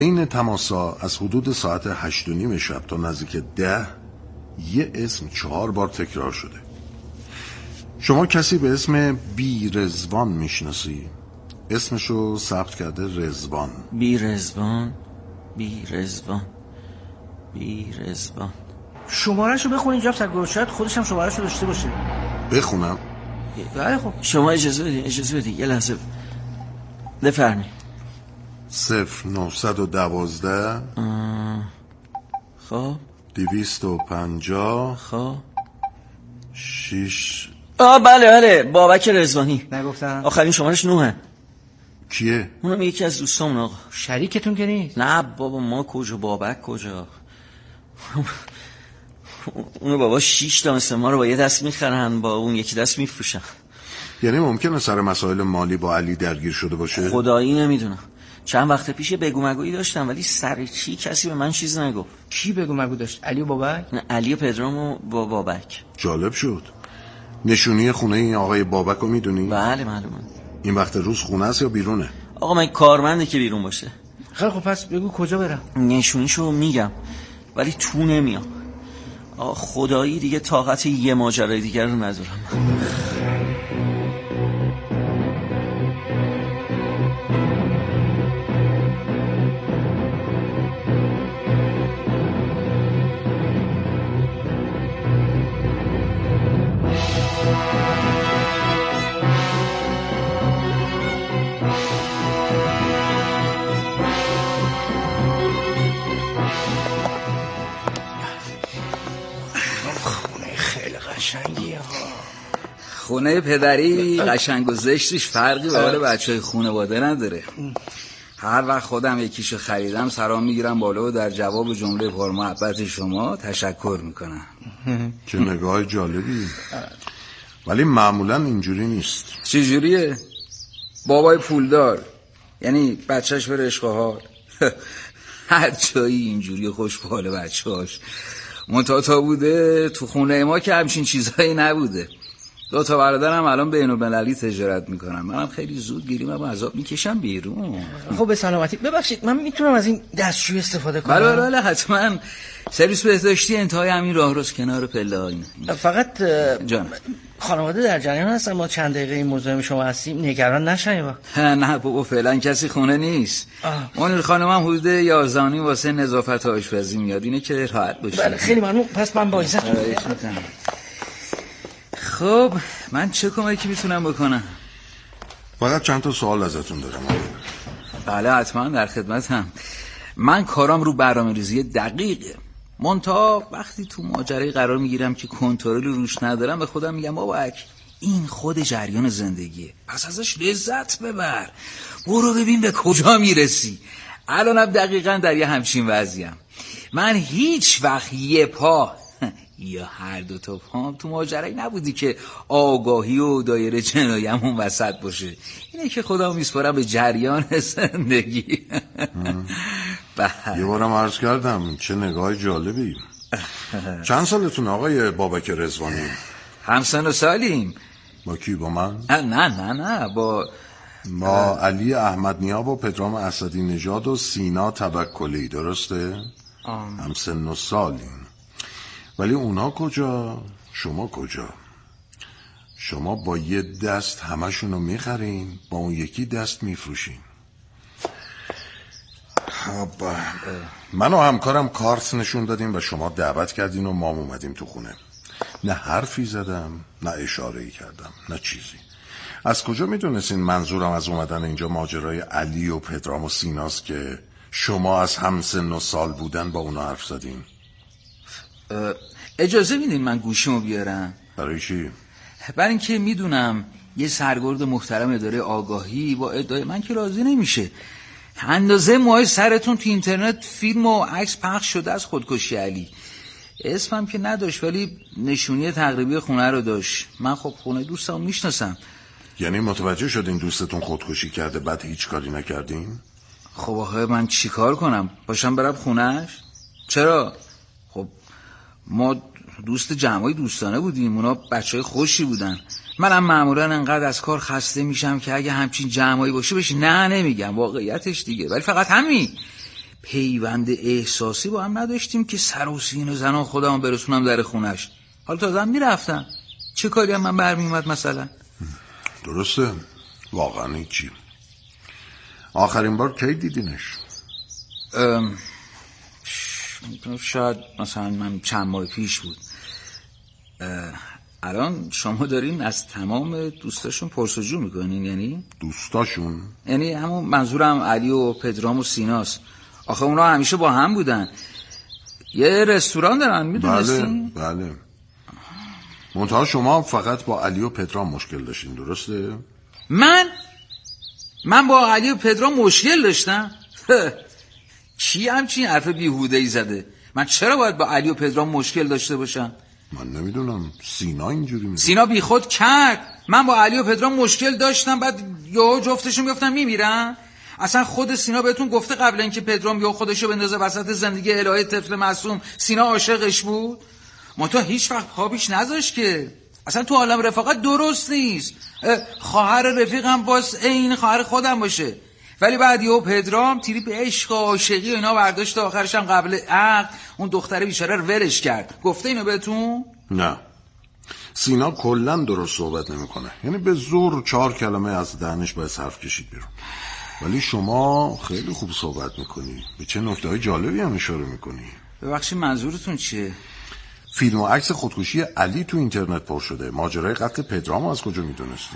این تماسا از حدود ساعت 8:30 شب تا نزدیک 10 یه اسم 4 بار تکرار شده. شما کسی به اسم بی رضوان میشناسی؟ اسمشو ثبت کرده رضوان. بی رضوان. شمارهشو بخون اینجا سرگرد، شاید خودش هم شمارهشو داشته باشه. بخونم؟ بله خب. شما اجازه بدید یه لحظه بفرمی. 0912 خب 250 خب 6. بله بابک رضوانی. نگفتم آخرین شمارش 9. کیه؟ اونم یکی از دوستامون آقا. شریکتون که نیست؟ نه بابا، ما کجا، بابک کجا. اونو بابا 6 تا مثل ما رو با یه دست میخرن، با اون یکی دست میفروشن. یعنی ممکنه سر مسائل مالی با علی درگیر شده باشه؟ خدایی نمیدونم. چند وقت پیش بگو مگویی داشتم ولی سر چی کسی به من چیز نگفت. کی بگو مگو داشت؟ علی و بابک؟ نه، علی و پدرام و بابک. جالب شد. نشونی خونه این آقای بابک رو میدونی؟ بله معلومه. این وقت روز خونه است یا بیرونه؟ آقا من کارمنده که بیرون باشه. خیلی خب پس بگو کجا برم. نشونیشو میگم ولی تو نمیام. آقا خدایی دیگه طاقت یه ماجرای دیگر رو ندارم. خونه پدری قشنگ و زشتش فرقی به حال بچهای خانواده نداره. هر وقت خودم یکیشو خریدم سرام میگیرم بالا و در جواب جمله پرمحبت شما تشکر میکنم. چه نگاه جالبی. ولی معمولا اینجوری نیست. چه جوریه؟ بابای پولدار یعنی بچهش بره عشق و حال. هر جایی اینجوری خوش به حال بچهاش. منتها بوده تو خونه ما که همچین چیزهایی نبوده. 2 تا برادرم الان بین‌المللی تجارت میکنم. منم خیلی زود گیریمم عذاب میکشم بیرون. خب به سلامتی. ببخشید من میتونم از این دستشویی استفاده کنم؟ بله حتما. سرویس بهداشتی انتهای همین راهروست کنار پله. فقط جان خانواده در جریان هستن ما چند دقیقه این مزاحم شما هستیم، نگران نشین. نه بابا فعلا کسی خونه نیست. اون خانمم حدود 11 واسه نظافت و آشپزی میاد. اینه که راحت باشی. بله خیلی ممنون. پس من با اجازه. خب من چه کمکی میتونم بکنم؟ فقط چند تا سوال ازتون دارم. بله حتما در خدمتم. من کارام رو برنامه‌ریزی دقیقه. منتها وقتی تو ماجرای قرار میگیرم که کنترل روش ندارم به خودم میگم بابک این خود جریان زندگیه، پس ازش لذت ببر. برو ببین به کجا میرسی. الانم دقیقاً در یه همچین وضعیم. من هیچ وقت یه پا یا هر 2 تا پام تو ماجرایی نبودی که آگاهی و دایره جنایمون وسط باشه. اینه که خدا میسپارم به جریان زندگی. یه بارم عرض کردم چه نگاه جالبی. چند سالتون آقای بابک رضوانی؟ همسن و سالیم. با کی؟ با من؟ نه با علی احمد نیاب و پدرام اسدی نژاد و سینا توکلی. درسته؟ همسن و سالیم. ولی اونا کجا؟ شما کجا؟ شما با یه دست همشونو میخرین، با اون یکی دست میفروشین. من و همکارم کارت نشون دادیم و شما دعوت کردین و ما اومدیم تو خونه. نه حرفی زدم، نه اشاره‌ای کردم، نه چیزی. از کجا میدونستین منظورم از اومدن اینجا ماجرای علی و پدرام و سیناست که شما از همسن و سال بودن با اونا حرف زدین؟ اجازه میدین من گوشیمو بیارم؟ برای چی؟ برای اینکه میدونم یه سرگرد محترم اداره آگاهی با ادعای من که راضی نمیشه. اندازه موهای سرتون تو اینترنت فیلم و عکس پخش شده از خودکشی علی. اسمم که نداشت ولی نشونی تقریبی خونه رو داشت. من خب خونه دوستمو میشناسم. یعنی متوجه شدین دوستتون خودکشی کرده بعد هیچ کاری نکردین؟ خب آخه من چی کار کنم؟ باشم برم خونهش؟ چرا؟ خب ما دوست جمعای دوستانه بودیم. اونا بچهای خوشی بودن. منم معمولا انقدر از کار خسته میشم که اگه همچین جمعایی باشه بشه نه نمیگم واقعیتش دیگه. ولی فقط همین پیوند احساسی با هم نداشتیم که سر و سینه زنان خودم برسونم در خونش. حالا تازه میرفتم، چه کاری هم من برمی اومد مثلا؟ درسته، واقعا هیچی. آخرین بار کی دیدینش؟ شاید مثلا من چند ماه پیش بود. الان شما دارین از تمام دوستاشون پرسجو میکنین؟ یعنی دوستاشون؟ یعنی همون منظورم علی و پدرام و سیناست. آخه اونا همیشه با هم بودن، یه رستوران دارن، میدونستین؟ بله. منتها شما فقط با علی و پدرام مشکل داشتین، درسته؟ من با علی و پدرام مشکل داشتم؟ کی همچین حرف بیهوده‌ای زده؟ من چرا باید با علی و پدرام مشکل داشته باشم؟ من نمیدونم، سینا اینجوری میگه. سینا بیخود کرد. من با علی و پدرام مشکل داشتم، بعد یهو جفتشون گفتن میمیرن. اصلا خود سینا بهتون گفته قبل اینکه پدرام یهو خودشو بندازه وسط زندگی الهه طفل معصوم سینا عاشقش بود؟ منتها هیچ وقت خوابش نذاشت که. اصلا تو عالم رفاقت درست نیست خواهر رفیقم باز این خواهر خودم باشه. ولی بعد یهو پدرام تیری به عشق و عاشقی و اینا برداشت، آخرش هم قبل عقد اون دختره بیچاره رو ولش کرد. گفته اینو بهتون؟ نه، سینا کلا درست صحبت نمیکنه، یعنی به زور 4 کلمه از دهنش باید حرف کشید بیرون. ولی شما خیلی خوب صحبت میکنی، به چه نکته‌های جالبی هم اشاره میکنی. ببخشید منظورتون چیه؟ فیلم و عکس خودکشی علی تو اینترنت پر شده، ماجرای قتل پدرام از کجا میدونستی؟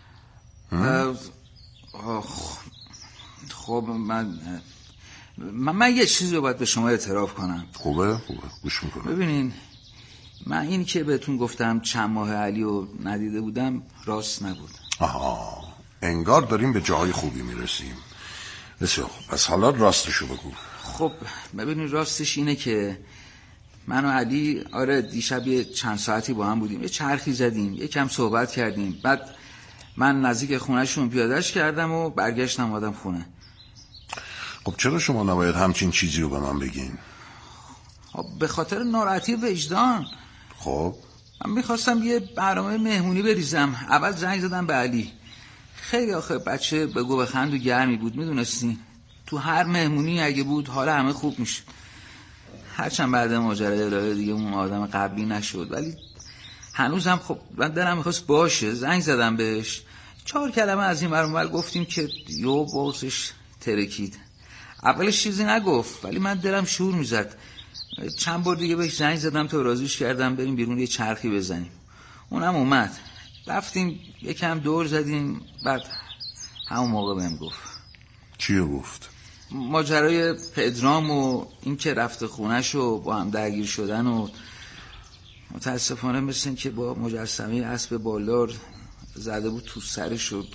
خب من یه چیزی رو باید به شما اعتراف کنم. خوبه گوش میکنم. ببینین، من اینی که بهتون گفتم چند ماه علی رو ندیده بودم راست نبود. آها، انگار داریم به جای خوبی میرسیم. بسیار خوب، پس حالا راستشو بگو. خب ببینین، راستش اینه که من و علی دیشب یه چند ساعتی با هم بودیم، یه چرخی زدیم، یه کم صحبت کردیم، بعد من نزدیک خونهشون پیادهش کردم و برگشتم آدم خونه. خب چرا شما نباید همچین چیزی رو به من بگین؟ خب به خاطر ناراحتی وجدان. خب من میخواستم یه برنامه مهمونی بریزم. اول زنگ زدم به علی. خیلی آخه بچه بگو بخند و گرمی بود، میدونستی تو هر مهمونی اگه بود حالا همه خوب میشه. هرچند بعد ماجرای الهه دیگه اون آدم قبلی نشد، ولی هنوزم خب من دلم میخواست باشه. زنگ زدم بهش، 4 کلمه از این ور گفتیم که یو بغضش ترکید. اولش چیزی نگفت ولی من دلم شور میزد. چند بار دیگه بهش زنگ زدم تا راضیش کردم بریم بیرون یه چرخی بزنیم. اونم اومد، رفتیم یکم دور زدیم. بعد همون موقع بهم گفت. چیو گفت؟ ماجرای پدرام و این که رفته خونش و با هم درگیر شدن و متاسفانه مثل این که با مجسمه اسب بالار زده بود تو سرش و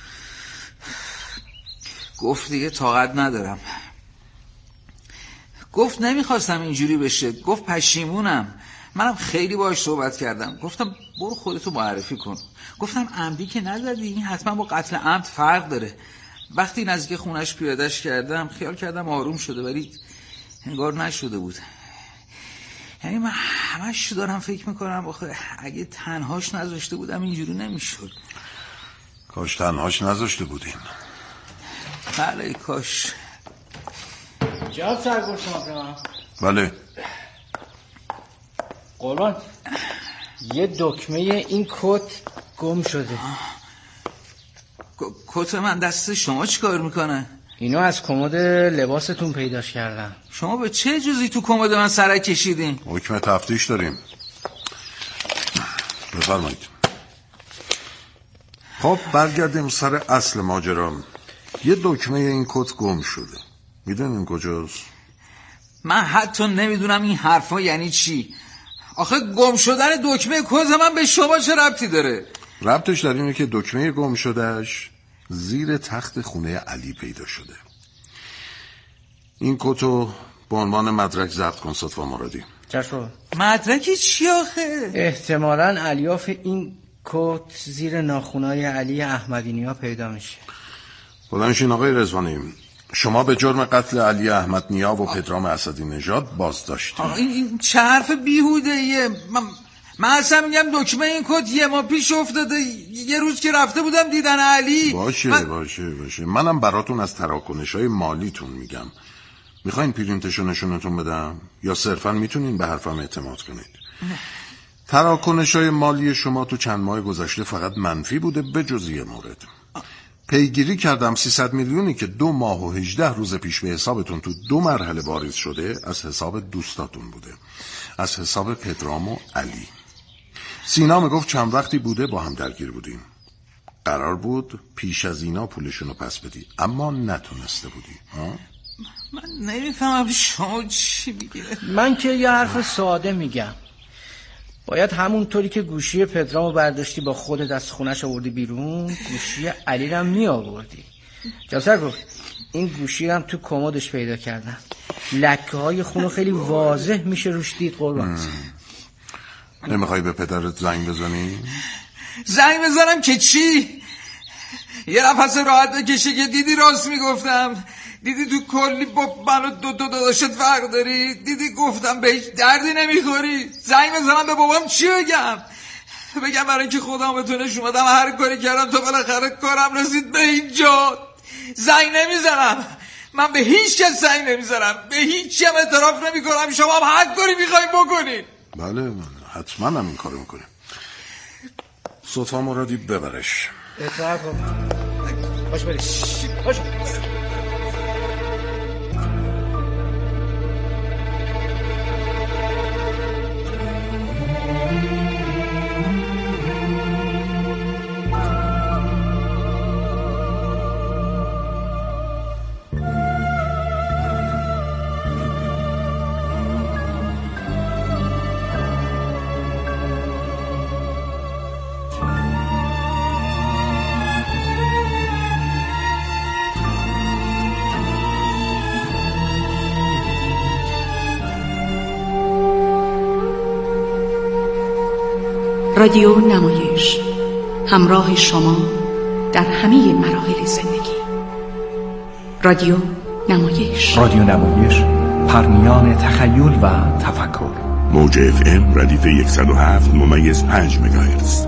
گفت دیگه طاقت ندارم. گفت نمیخواستم اینجوری بشه، گفت پشیمونم. منم خیلی باهاش صحبت کردم، گفتم برو خودتو معرفی کن. گفتم عمدی که نزدی، این حتما با قتل عمد فرق داره. وقتی نزدیک خونش پیادهش کردم خیال کردم آروم شده، ولی انگار نشده بود. یعنی من همش دارم فکر میکنم آخه اگه تنهاش نذاشته بودم اینجوری نمیشد. کاش تنهاش نذاشته بودین. بله کاش. جواب سرگل شما. بله قربان، یه دکمه این کت گم شده. کت من دست شما چی کار میکنه؟ اینو از کمد لباستون پیداش کردم. شما به چه جزی تو کمد من سرک کشیدین؟ حکم تفتیش داریم، بفرمایید. خب برگردیم سر اصل ماجرا. یه دکمه این کت گم شده، میدونین کجاست؟ من حتی نمیدونم این حرفا یعنی چی. آخه گم شدن دکمه کت من به شما چه ربطی داره؟ ربطش در اینه که دکمه گم شدهش زیر تخت خونه علی پیدا شده. این کتو به عنوان مدرک ضبط کن صدفا مرادی. چشم. مدرکی چی آخه؟ احتمالاً الیاف این کت زیر ناخونای علی احمدی نیا پیدا میشه. بلندشین آقای رضوانی، شما به جرم قتل علی احمد نیا و پدرام اسدی نژاد بازداشتید. این چه حرف بیهوده‌ایه؟ من اصلا میگم دکمه این کت یه ماه پیش افتاده، یه روز که رفته بودم دیدن علی. باشه. منم براتون از تراکنش‌های مالیتون میگم. میخواین پرینتشو نشونتون بدم یا صرفا میتونین به حرفم اعتماد کنید؟ تراکنش‌های مالی شما تو چند ماه گذشته فقط منفی بوده به جز یه مورد. پیگیری کردم 300 میلیونی که 2 ماه و 18 روز پیش به حسابتون تو 2 مرحله واریز شده از حساب دوستاتون بوده، از حساب پدرام و علی. سینا میگفت چند وقتی بوده با هم درگیر بودیم. قرار بود پیش از اینا پولشونو پس بدی اما نتونسته بودی. من نمیفهمم شما چی میگه. من که یه حرف ساده میگم. باید همونطوری که گوشی پدرامو برداشتی با خودت از خونش آوردی بیرون، گوشی علی رو هم می آوردی. جاسر گفت این گوشی رو هم تو کمدش پیدا کردم، لکه های خونو خیلی واضح میشه روش دید. قربان نمیخوای به پدرت زنگ بزنی؟ زنگ بزنم که چی؟ یه نفس راحت بکشه که دیدی راست میگفتم، دیدی تو کلی با من و دو داداشت فرق داری، دیدی گفتم به هیچ دردی نمیخوری. زنگ بزنم به بابام چی بگم برای اینکه خودم به تو نشون بدم هر کاری کردم تا بالاخره کارم رسید به اینجا. زنگ نمیزنم، من به هیچ کس زنگ نمیزنم، به هیچ هم اعتراف نمیکنم. شما هم هر کاری میخواین بکنین. بله حتما هم این کارو میکنیم. صوفا مرادی ببرش. اعتراف کن. باش بریم. باش. رادیو نمایش، همراه شما در همه مراحل زندگی. رادیو نمایش، رادیو نمایش، پرمیان تخیل و تفکر. موج FM ردیف 107.5 مگاهرتز.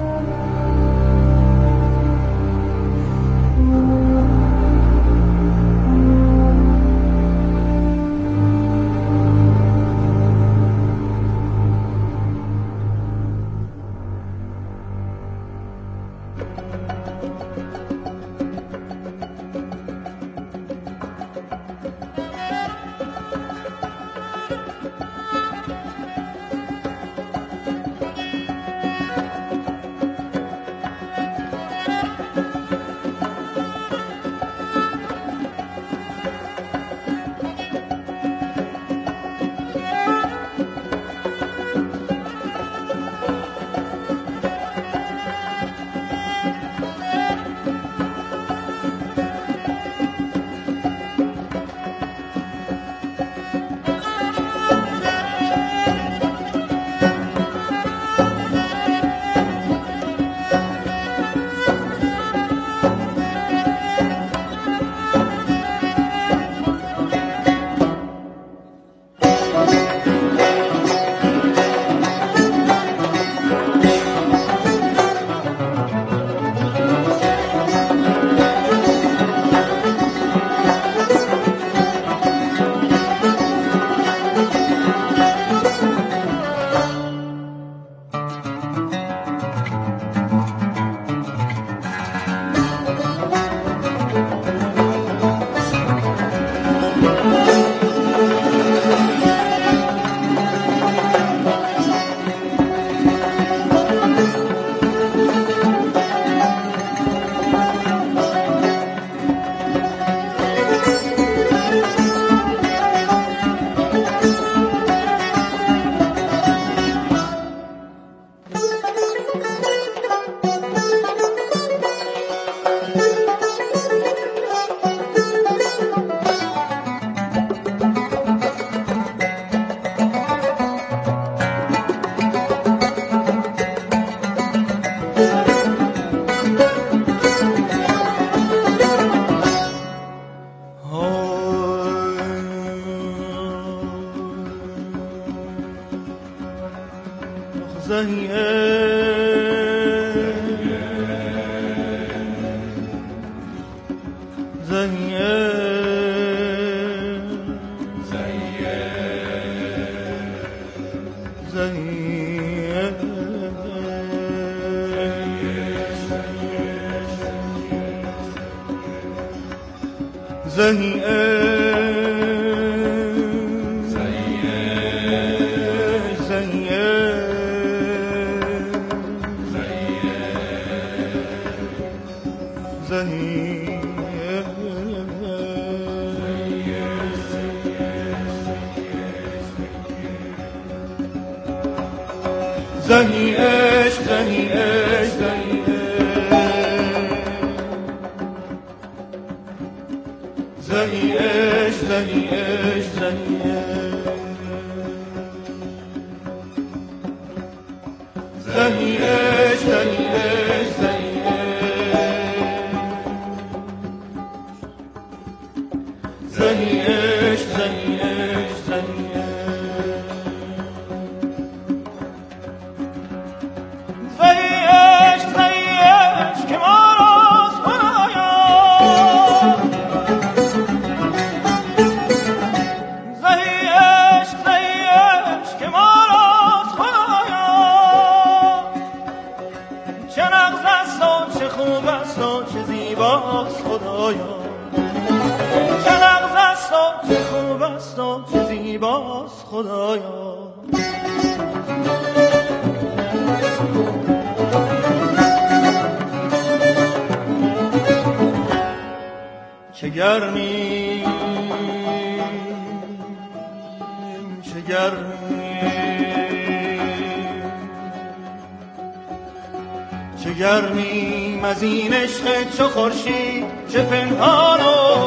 گرمیم از این عشق چو خورشید، چه پنهان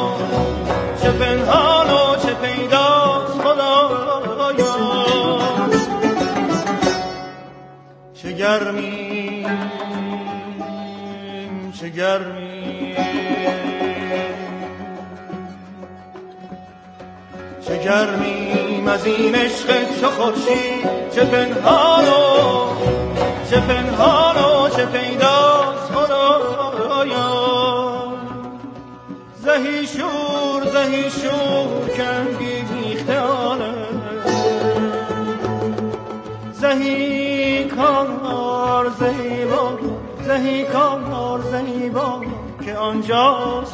و چه پیداست خدایا. چه گرمیم از این عشق چو خورشید، چه پنهان و چه پیداست خدایا. زهی شور کندی بیخته آنه، زهی کار زیبا که آنجاست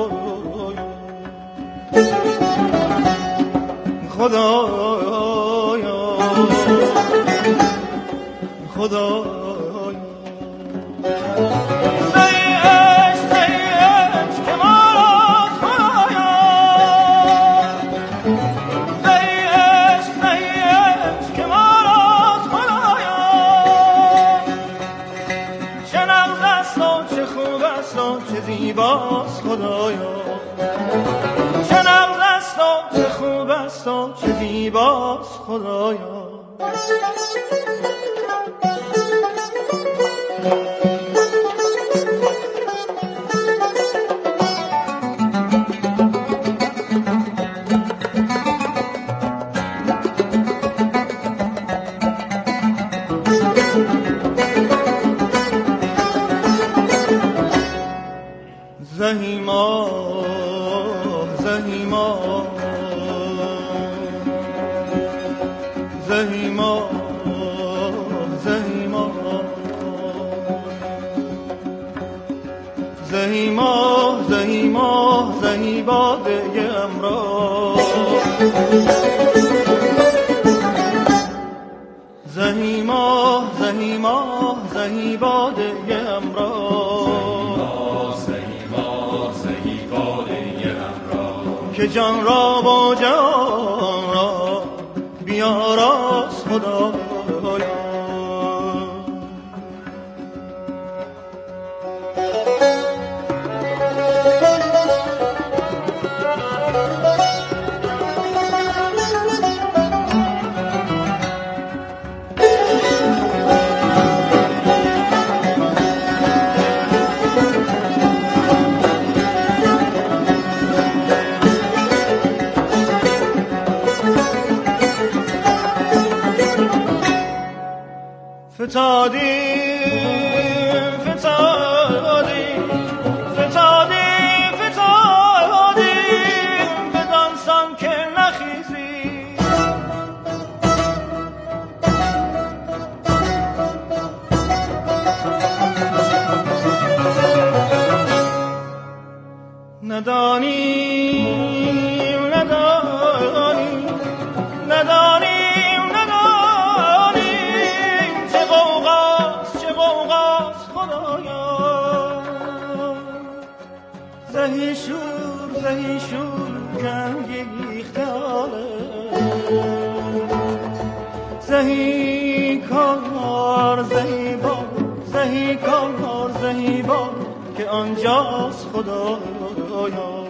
خدایا. زیباست خدایا، چه نغز است و چه خوب است و چه زیباست خدایا. زهی باده امرا، زهی ماه زهی باده امرا، زهی باده امرا که جان را با جان را بیاراست خدایا. فتادیم بدانسان که نخیزی، زهی کار زهی بار زهی کار زهی بار که آنجاست خدایا.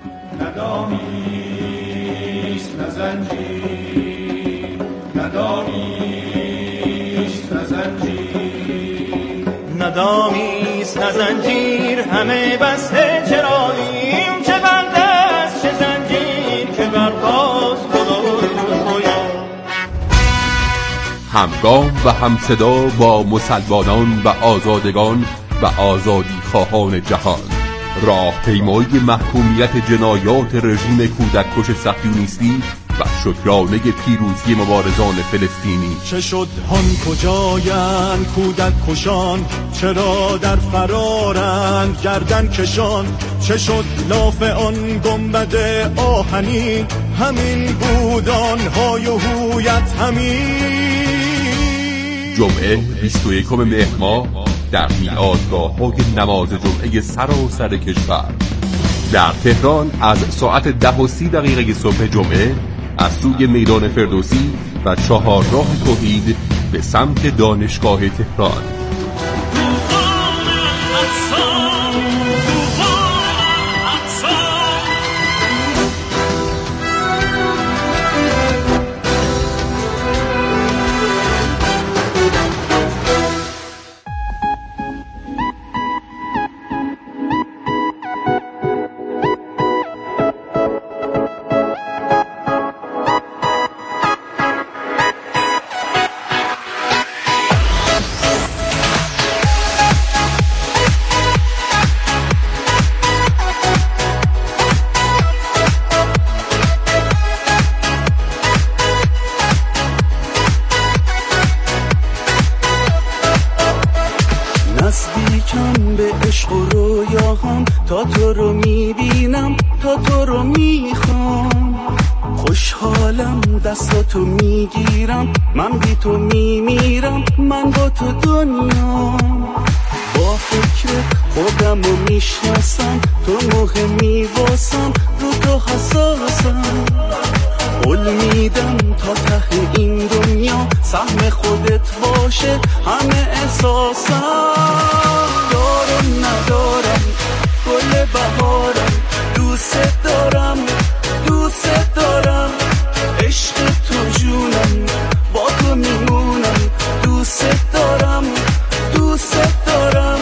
ندامیست نه زنجیر ندامیست نه زنجیر ندامیست نه زنجیر همه بسته چراییم چه بنده است چه زنجیر که برپاست خدایا. همگام و همصدا با مسلمانان و آزادگان و آزادی خواهان جهان، راهپیمایی محکومیت جنایات رژیم کودککش صهیونیستی و شکرانه پیروزی مبارزان فلسطینی. چه شد هان کجایند کودک کشان، چرا در فرارند گردن کشان، چه شد لاف آن گنبد آهنین، همین بود آنهای و هویت همین. جمعه 21 مهر ماه در میعادگاه‌های نماز جمعه سراسر کشور در تهران از ساعت 10:30 صبح جمعه از سوی میدان فردوسی و چهارراه توحید به سمت دانشگاه تهران. نزدیکم به عشق و رویاهام، تا تو رو میبینم تا تو رو میخوام، خوشحالم دستاتو میگیرم، من بی تو میمیرم، من با تو دنیام، با فکر خودم رو میشناسم، تو مهمی واسم، رو تو حساسم، قول میدم تا ته این دنیا سهم خودت باشه همه احساسم. دارم ندارم گل بهارم، دوست دارم دوست دارم، عشق تو جونم با تو میمونم، دوست دارم دوست دارم.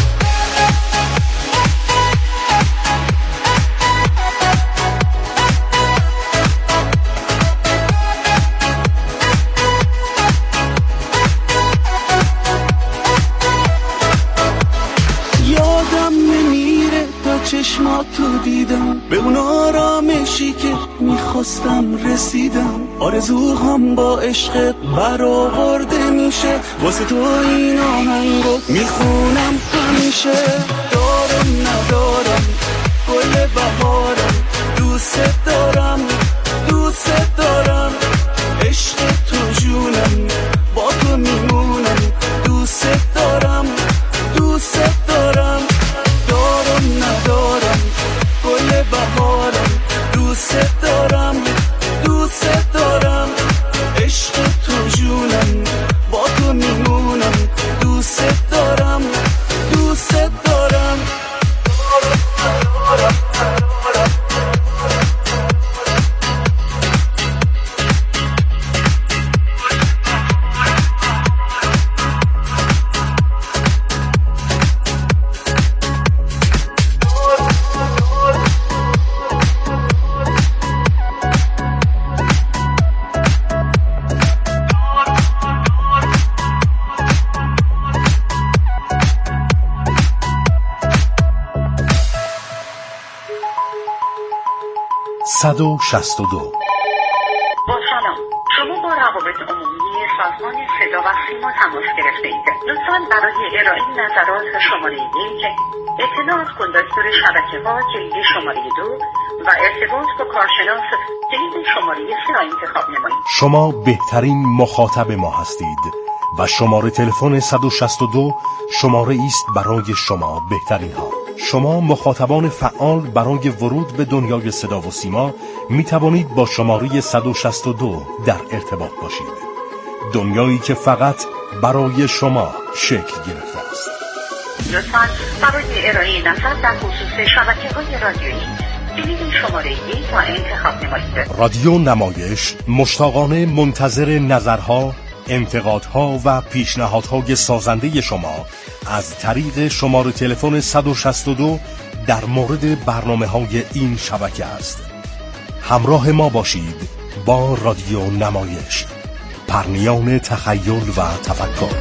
چشماتو دیدم، به اون آرامشی که میخواستم رسیدم، آرزوهام با عشقت برآورده میشه، واسه تو این آهنگو میخونم همیشه. دارم ندارم گل بهارم، دوست دارم دوست دارم، عشق تو جونم با تو میمونم، دوست دارم دوست دارم. دارم ندارم گل بهارم، دوست دارم دوست دارم، عشق تو جونم با تو میمونم، دوست دارم دوست دارم. با سلام، شما با روابط عمومی سازمان صدا و سیما تماس گرفته اید. لطفاً برای ارائه نظرات شماره 1، اطلاعات کندکتور شبکه‌ها کلید شماره 2 و ارتباط با کارشناس کلید شماره 3 را انتخاب نمایید. شما بهترین مخاطب ما هستید و شماره تلفن 162 شماره است برای شما بهترین ها. شما مخاطبان فعال برای ورود به دنیای صدا و سیما می توانید با شماره 162 در ارتباط باشید. دنیایی که فقط برای شما شکل گرفته است. لطفاً برای ارائه نظر در خصوص شبکه‌های رادیویی بلیط شماره 1 را انتخاب نمایید. رادیو نمایش مشتاقانه منتظر نظرها، انتقادها و پیشنهادهای سازنده شما از طریق شماره تلفن 162 در مورد برنامه‌های این شبکه است. همراه ما باشید با رادیو نمایش، پرنیان تخیل و تفکر.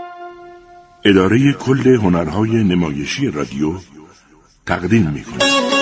اداره کل هنرهای نمایشی رادیو تقدیم می‌کند.